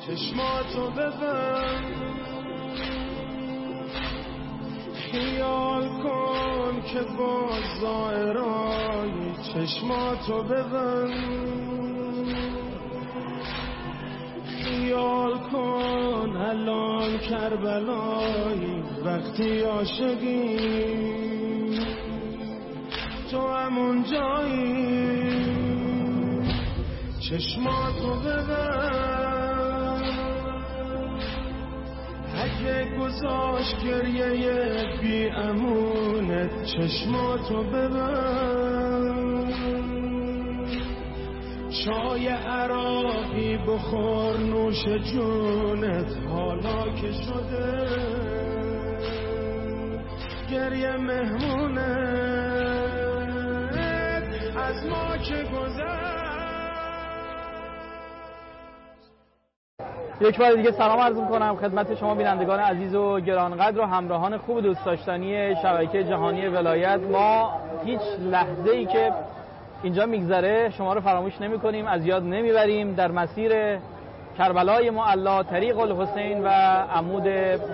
چشماتو ببند، خیال کن که با زائرانی، چشماتو ببند، خیال کن الان کربلایی، وقتی عاشقی تو همون جایی، چشماتو ببند، اگه گذاشت گریه بی امونت، چشماتو ببند، چای عراقی بخور نوش جونت، حالا که شده گریه مهمونت از ما که گذشت. یک بار دیگه سلام عرض می‌کنم خدمت شما بینندگان عزیز و گرانقدر و همراهان خوب دوست داشتنی شبکه جهانی ولایت. ما هیچ لحظه‌ای که اینجا میگذره شما رو فراموش نمی‌کنیم، از یاد نمیبریم. در مسیر کربلای معلی، طریق الحسین و عمود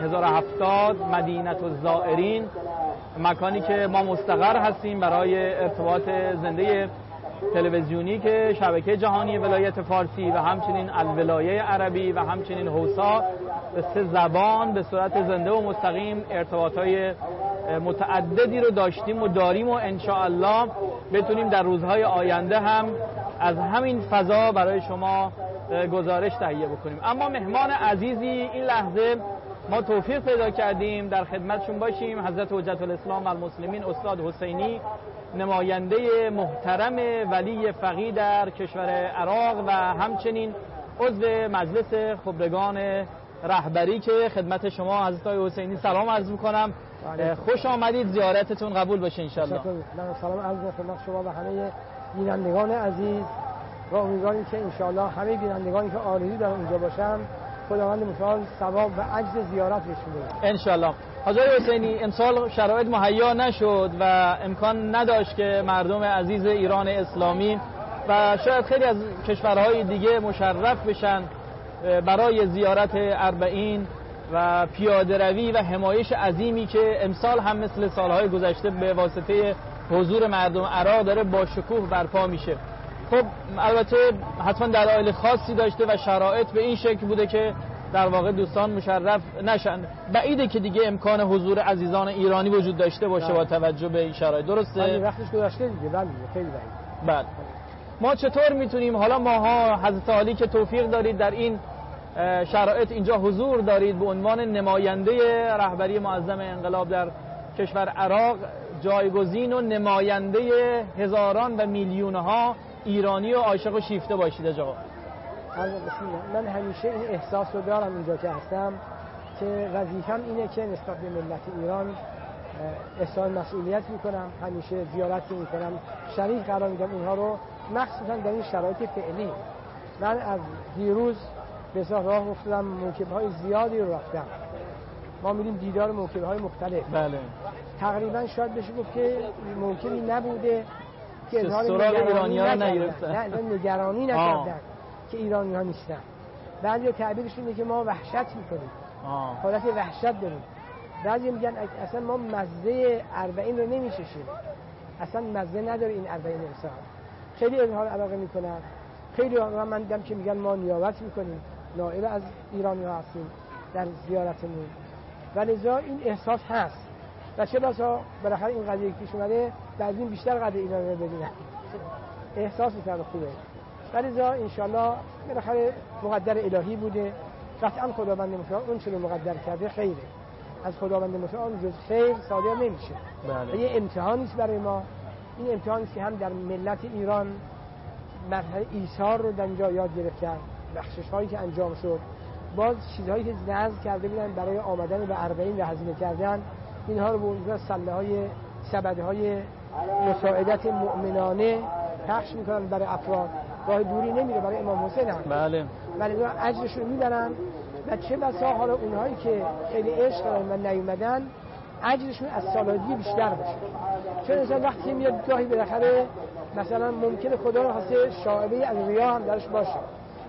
1070 مدینه الزائرین، مکانی که ما مستقر هستیم برای ارتباط زنده تلویزیونی که شبکه جهانی ولایت فارسی و همچنین الولایه عربی و همچنین حوسا به 3 زبان به صورت زنده و مستقیم ارتباطات متعددی رو داشتیم و داریم و انشاءالله بتونیم در روزهای آینده هم از همین فضا برای شما گزارش تهیه بکنیم. اما مهمان عزیزی این لحظه ما توفیق پیدا کردیم در خدمتشون باشیم، حضرت حجت الاسلام و المسلمین استاد حسینی، نماینده محترم ولی فقیه در کشور عراق و همچنین عضو مجلس خبرگان رهبری که خدمت شما حضرت حسینی سلام عرض میکنم. خوش آمدید، زیارتتون قبول بشه انشالله. من سلام عرض خدمت شما و همه بینندگان عزیز و امیدواریم که انشالله همه بینندگانی که آرزو دارن اینجا باشن خداوند متعال ثواب و اجر زیارت بهشون بده انشالله. حضرت حسینی امسال شرایط مهیا نشد و امکان نداشت که مردم عزیز ایران اسلامی و شاید خیلی از کشورهای دیگه مشرف بشن برای زیارت اربعین و پیاده روی و حمایش عظیمی که امسال هم مثل سالهای گذشته به واسطه حضور مردم عراق داره با شکوه برپا میشه. خب البته حتما دلایل خاصی داشته و شرایط به این شکل بوده که در واقع دوستان مشرف نشن. بعیده که دیگه امکان حضور عزیزان ایرانی وجود داشته باشه با توجه به این شرایط، درسته؟ ولی وقتش گذشته دیگه، بله خیلی بعید. بله. ما چطور میتونیم حالا ماها حضرت عالی که توفیق دارید در این شرایط اینجا حضور دارید به عنوان نماینده رهبری معظم انقلاب در کشور عراق، جایگزین و نماینده هزاران و میلیون‌ها ایرانی و عاشق و شیفته باشید آقا. من همیشه این احساس رو دارم اینجا که هستم که وظیفه‌م اینه که نسبت به ملت ایران احساس مسئولیت میکنم، همیشه زیارت میکنم، شریک قرار میدم اونها رو، مخصوصا در این شرایط فعلی. من از دیروز به راه افتادم، موکب‌های زیادی رو رفتم، ما میریم دیدار موکب‌های مختلف. بله. تقریبا شاید بشه گفت که موکبی نبوده که سراغ ایرانی‌ها نگرفتن، نه نگرانی نکردن که ایرانی‌ها نیستن. بعضی تعبیرشون اینه که ما وحشت میکنیم، حالت وحشت داریم. بعضی میگن اصلا ما مزه اربعین رو نمیچشیم، اصلا مزه نداره این اربعین انسان. خیلی اظهار علاقه میکنن، خیلی من دیدم که میگن ما نیابت میکنیم، نائب از ایرانی‌ها هستیم در زیارتمون. ولذا این احساس هست و چه بسا بالاخره این قضیه پیش اومده بعد این بیشتر قدر ایرانی رو ببینن، احساس میکنم خوبه. ولذا انشالله بالاخره مقدر الهی بوده، قطعا خداوند متعال اون چه مقدر کرده خیره، از خداوند متعال جز خیر صادر نمیشه. بله. یه امتحانی است برای ما، این امتحانی است که هم در ملت ایران مرحله ایثار رو در اینجا یاد گرفتن، بخشش‌هایی که انجام شد، باز چیزهایی که نذر کرده بودن برای آمدن به اربعین و هزینه کردن، اینها رو به عنوان سله‌های سبدهای مساعدت مؤمنانه پخش میکنن برای افراد. راه دوری نمیره، برای امام حسین هم. بله. ولی اجرش رو میبرن و چه بسا حالا اونهایی که خیلی عشق دارن و نیومدن اجرشون از سالادی بیشتر باشه. چون انسان وقتی میاد گاهی بالاخره مثلا ممکنه خدا رو خاصه شائبه از ریا هم درش باشه،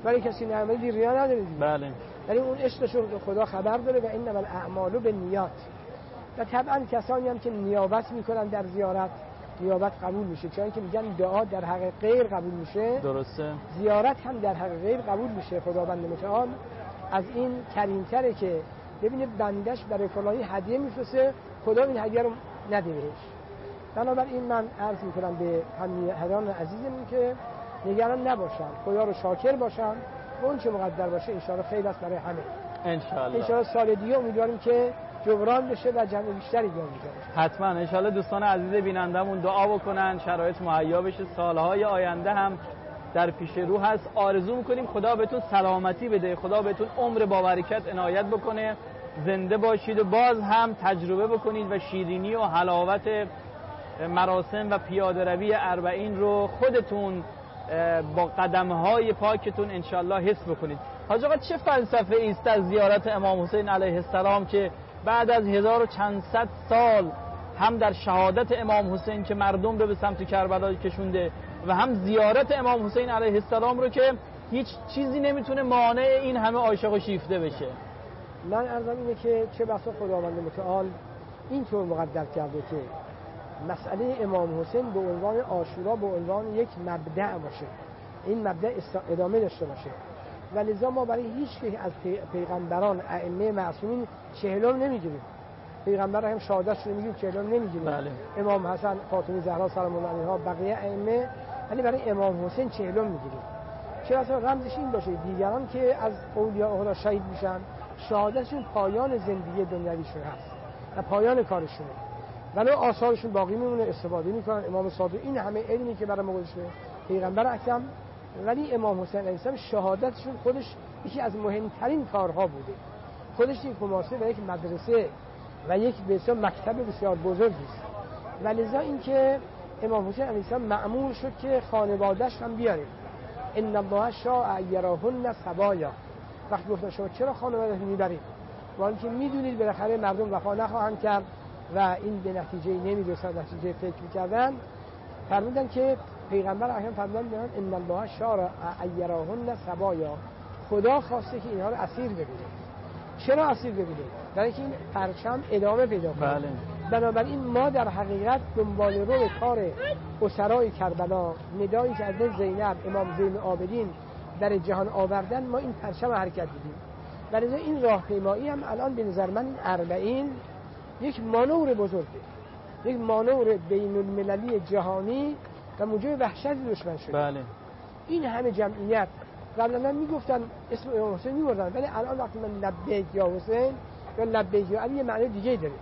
ولی کسی نعمتی ریا نداره دیگه. بله. ولی اون عشقش رو خدا خبر داره و انما الاعمال بالنیات. و طبعا کسانی هم که نیابت میکنن در زیارت نیابت قبول میشه، چون که میگن دعا در حق غیر قبول میشه. درسته. زیارت هم در حق غیر قبول میشه. خداوند متعال از این کریم‌تره که ببینه بندش برای فلانی هدیه میفرسته، خدا این هدیه رو نده بهش. بنابراین من عرض میکنم به همیهنان عزیزمون که نگران نباشن، خدا رو شاکر باشن و اون چه مقدر باشه انشاءالله خیر است برای همه. انشاءالله سال دیگه امیدواریم که جبران بشه و جمع بیشتری بیاد. حتما انشاءالله دوستان عزیز بینندمون دعا بکنن شرایط مهیا بشه، سالهای آینده هم در پیش رو هست. آرزو میکنیم خدا بهتون سلامتی بده، خدا بهتون عمر با برکت عنایت بکنه، زنده باشید و باز هم تجربه بکنید و شیرینی و حلاوت مراسم و پیاده روی اربعین رو خودتون با قدمهای پاکتون انشالله حس بکنید. حاج آقا چه فلسفه ایست از زیارت امام حسین علیه السلام که بعد از 1400 سال هم در شهادت امام حسین که مردم رو به سمت کربلا کشونده و هم زیارت امام حسین علیه السلام رو که هیچ چیزی نمیتونه مانع این همه عاشق و شیفته بشه؟ من عرضم اینه که چه بسا خداوند متعال اینطور مقدر کرده که مسئله امام حسین به عنوان عاشورا به عنوان یک مبدأ باشه، این مبدأ ادامه داشته باشه و لذا ما برای هیچ یک از پیغمبران ائمه معصومین چهلم نمیگیریم. پیغمبر هم شهادتش رو میگیم چهلم نمیگیریم. بله. امام حسن فاطمه زهرا سلام الله علیها بقیه ائمه، ولی برای امام حسین چهلم میگیریم. چه اصلا رمزش این باشه دیگران که از اولیاء الله شهید میشن شهادتشون پایان زندگی دنیویشون هست و پایان کارشونه، ولی آثارشون باقی میمونه، استفاده میکنن. امام صادق این همه علمی که برای ما گذاشته پیغمبر اکرم، ولی امام حسین علیه السلام شهادتشون خودش یکی از مهمترین کارها بوده. خودش یک مماسه و یک مدرسه و یک بسیار مکتب بسیار بزرگی است. ولذا اینکه امام حسین علیه السلام مأمور شد که خانواده‌اش هم بیاره. ان الله شاء یراهن سبایا. وقتی گفتن شما چرا خانواده میبرید؟ ولی که میدونید بالاخره مردم وفا نخواهند کرد و این به نتیجه نمیرسن، نتیجه فکر میکردن. فرمودن که پیغمبر اکرم فرمودن ان الله شاء یراهن سبایا، خدا خواسته که اینها رو اسیر ببینه. چرا اسیر ببینه؟ برای اینکه این پرچم ادامه پیدا کنه. بله. بنابراین ما در حقیقت دنبال رو کار اسرای کربلا، ندایی که از زینب امام زین العابدین در جهان آوردن، ما این پرچم حرکت دیدیم. برای این راهپیمایی هم الان به نظر من این اربعین یک مانور بزرگه، یک مانور بین المللی جهانی و موجب وحشت دشمن شده. بله. این همه جمعیت قبلا میگفتن اسم امام حسین میبردن، ولی الان وقتی من لبیک یا حسین یا لبیک یا علی یه معنی دیگه داره.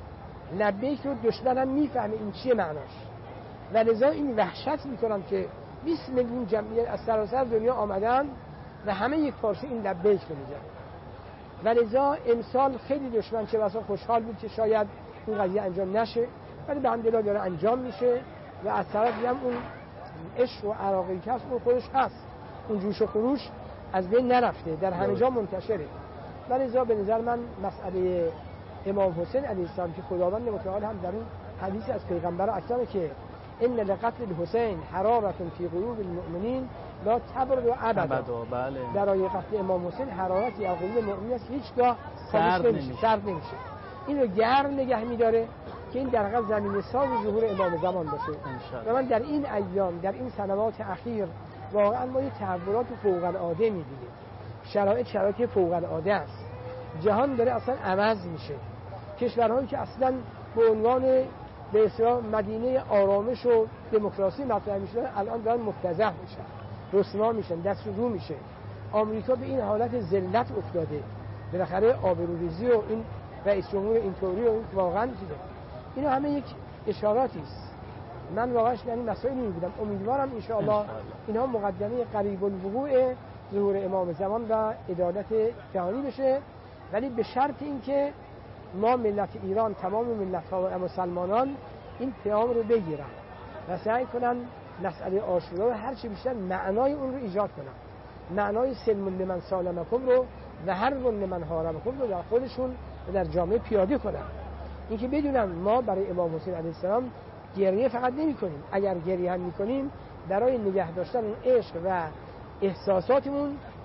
لبیک رو دشمن هم میفهمه این چیه معناش و لذا این وحشت میکنن که 20 میلیون جمعیت از سراسر دنیا آمدن و همه یک فارسی این لبیک رو میگن. و لذا امسال خیلی دشمن چه بسا خوشحال بود که شاید این قضیه انجام نشه، ولی به حمدالله داره انجام میشه و از طرفی هم اون عشق و عراقی که هست اون خودش هست، اون جوش و خروش از بین نرفته، در همه جا منتشره. و لذا به نظر من مسئله امام حسین علیه السلام که خداوند متعال هم در اون حدیث از پیغمبر اکرم که ان لقتل الحسین حرارة فی قلوب المؤمنین لا تبرد ابدا. بله. برای قتل امام حسین حرارتی از قلوب مؤمنین است، هیچگاه سرد نمیشه. این رو گرم نگه میداره که این در واقع زمینه ساز ظهور امام زمان باشه. و من در این ایام در این سنوات اخیر واقعا ما یه تحولات فوق العاده می‌بینیم. شرایط فوق العاده است. جهان داره اصلا عوض میشه. کشورهایی که اصلا به عنوان به اصطلاح مدینه آرامش و دموکراسی مطرح میشدن الان دارن مفتضح میشن، رسوا میشن، دست رو میشه. آمریکا به این حالت ذلت افتاده. بالاخره آبروریزی و این رئیس جمهور اینطوری و این واقعا چیزه. اینا همه یک اشاراتی است. من واقعا یعنی مسائلی می‌بینم. امیدوارم ان شاء الله اینها مقدمه قریب الوقوع ظهور امام زمان و عدالت جهانی بشه، ولی به شرط اینکه ما ملت ایران، تمام ملت‌ها و مسلمانان این پیام رو بگیرن و سعی کنن مسئله عاشورا رو هر چی بیشتر معنای اون رو ایجاد کنن. معنای سلم لمن سالمکم رو و هر لمن حاربکم رو در خودشون و در جامعه پیاده کنن. اینکه بدونن ما برای امام حسین علیه السلام گریه فقط نمی‌کنیم، اگر گریه هم می‌کنیم برای نگه داشتن اون عشق و احساساتمون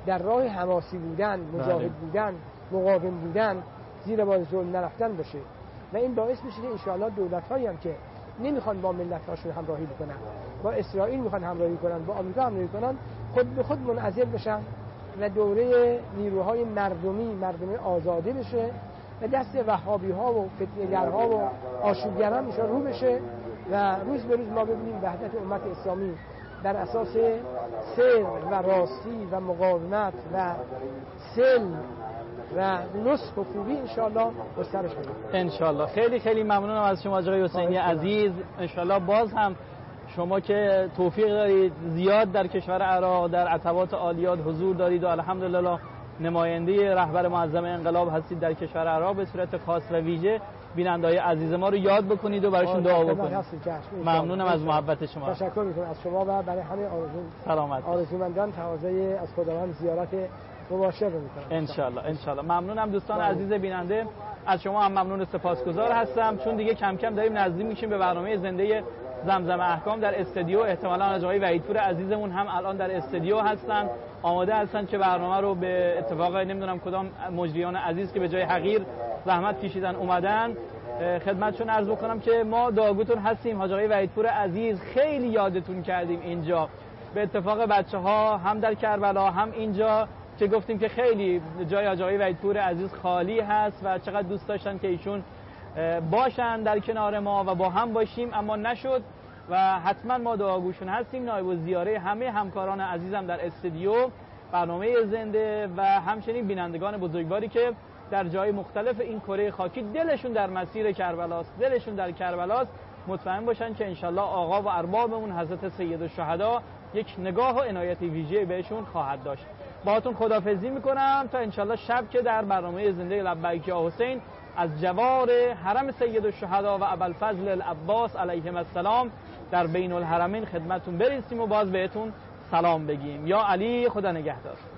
در راه حماسی بودن، مجاهد بودن، مقاوم بودن، زیر بار ظلم نرفتن باشه و این باعث میشه که انشاءالله دولت‌هایی هم که نمیخوان با ملت‌هاشون همراهی بکنن، با اسرائیل میخوان همراهی کنن، با آمریکا همراهی کنن، خود به خود منعزل بشن و دوره نیروهای مردمی آزاده بشه و دست وهابی‌ها و فتنه‌گرها و آشوبگران میشه رو بشه و روز به روز ما ببینیم وحدت امت اسلامی در اساس صدق و راستی و مقاومت و سلم و نصح و خوبی انشاءالله گسترش پیدا کنه. انشاءالله. خیلی خیلی ممنونم از شما آقای حسینی عزیز. انشاءالله باز هم شما که توفیق دارید زیاد در کشور عراق در عتبات عالیات حضور دارید و الحمدلله نماینده رهبر معظم انقلاب هستید در کشور عراق، به صورت خاص و ویژه بیننده‌های عزیز ما رو یاد بکنید و براشون دعا بکنید. ممنونم از محبت شما. تشکر می‌کنم از شما و برای همه آرزومندان تقاضای از خداوند زیارت مباشر رو می‌کنم. انشالله. ممنونم دوستان عزیز بیننده، از شما هم ممنون و سپاسگزار هستم، چون دیگه کم کم داریم نزدیک میشیم به برنامه زنده زمزم احکام در استودیو. احتمالاً از آقای وحیدپور عزیزمون هم الان در استودیو هستن، آماده هستن که برنامه رو به اتفاق نمیدونم کدام مجریان عزیز که به جای حقیر زحمت کشیدن اومدن خدمتشون عرض بکنم که ما دعاگوتون هستیم. حاج آقای وحیدپور عزیز خیلی یادتون کردیم اینجا، به اتفاق بچه‌ها هم در کربلا هم اینجا که گفتیم که خیلی جای حاج آقای وحیدپور عزیز خالی هست و چقدر دوست داشتن که ایشون باشن در کنار ما و با هم باشیم، اما نشد و حتما ما دعاگوشون هستیم. نایب الزیاره همه همکاران عزیزم در استودیو برنامه زنده و همچنین بینندگان بزرگواری که در جای مختلف این کره خاکی دلشون در مسیر کربلاست، دلشون در کربلاست، مطمئن باشن که انشالله آقا و اربابمون حضرت سید الشهدا یک نگاه و عنایت ویژه بهشون خواهد داشت. باهاتون خداحافظی میکنم تا انشالله شب که در برنامه زنده لبیک یا حسین از جوار حرم سید الشهدا و ابوالفضل العباس علیهم السلام در بین الحرمین خدمتتون برسیم و باز بهتون سلام بگیم. یا علی، خدا نگهدار.